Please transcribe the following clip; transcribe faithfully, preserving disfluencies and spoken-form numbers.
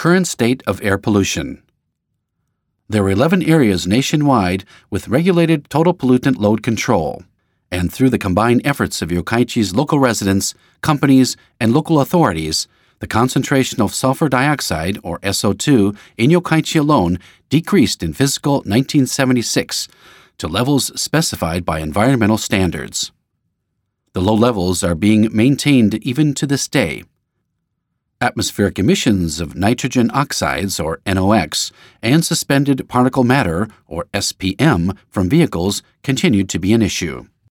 Current state of air pollution. There are eleven areas nationwide with regulated total pollutant load control, and through the combined efforts of Yokkaichi's local residents, companies, and local authorities, the concentration of sulfur dioxide, or S O two, in Yokkaichi alone decreased in fiscal nineteen seventy-six to levels specified by environmental standards. The low levels are being maintained even to this day. Atmospheric emissions of nitrogen oxides, or N O X, and suspended particle matter, or S P M, from vehicles continued to be an issue.